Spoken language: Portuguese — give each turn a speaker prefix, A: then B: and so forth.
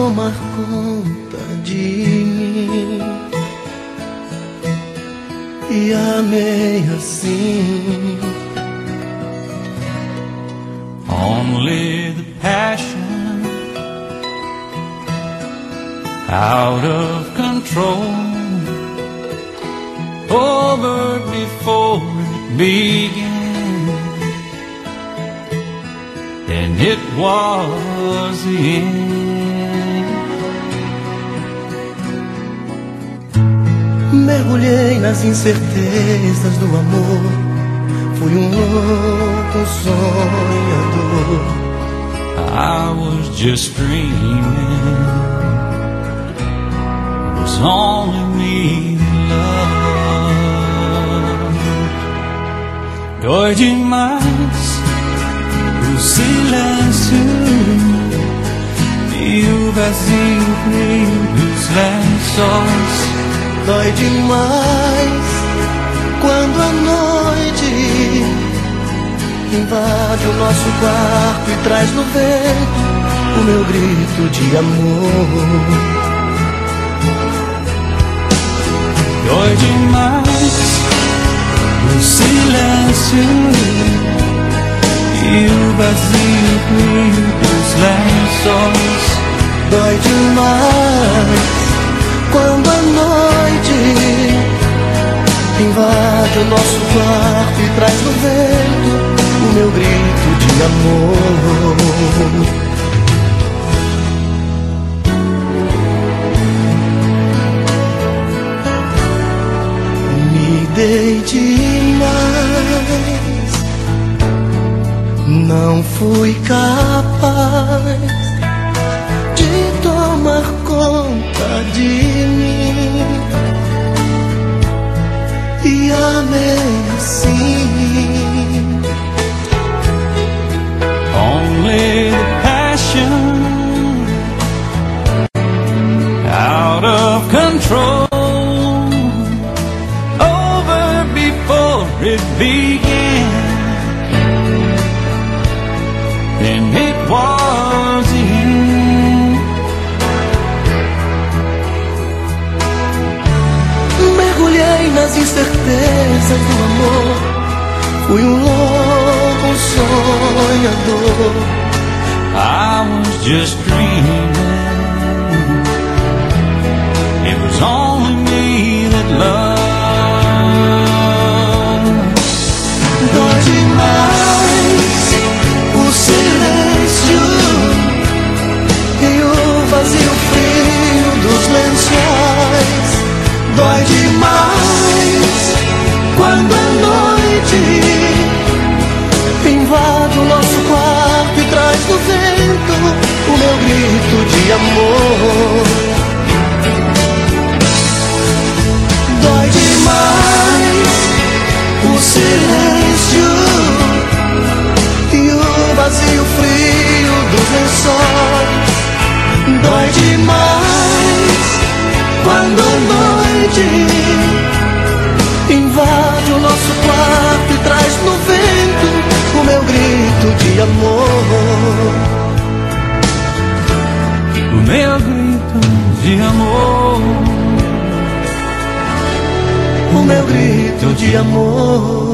A: tomar conta de mim. E amei assim.
B: Only the passion out of control over before it began, and it was the end.
A: Mergulhei nas incertezas do amor, fui louco sonhador.
B: I was just dreaming, it was only me that loved. Dói demais o silêncio e o vazio frio dos lençóis.
A: Dói demais quando a noite invade o nosso quarto e traz no vento o meu grito de amor.
B: Dói demais o silêncio e o vazio frio dos lençóis.
A: Dói demais quando a noite invade o nosso quarto e traz no vento o meu grito de amor. Me dei demais, não fui capaz de tomar conta de mim. E amei assim.
B: Only the passion out of control over before it began, and it was the end.
A: Mergulhei nas incertezas do amor, fui louco sonhador.
B: I was just dreaming, it was only me that loved.
A: Dói demais o silêncio e o vazio frio dos lençóis. Dói demais quando a noite invade o nosso quarto e traz no vento o meu grito de amor. Dói demais o silêncio e o vazio frio dos lençóis. Dói demais quando a noite invade o nosso quarto e traz no vento o meu grito de amor.
B: O meu grito de amor,
A: O meu grito de amor.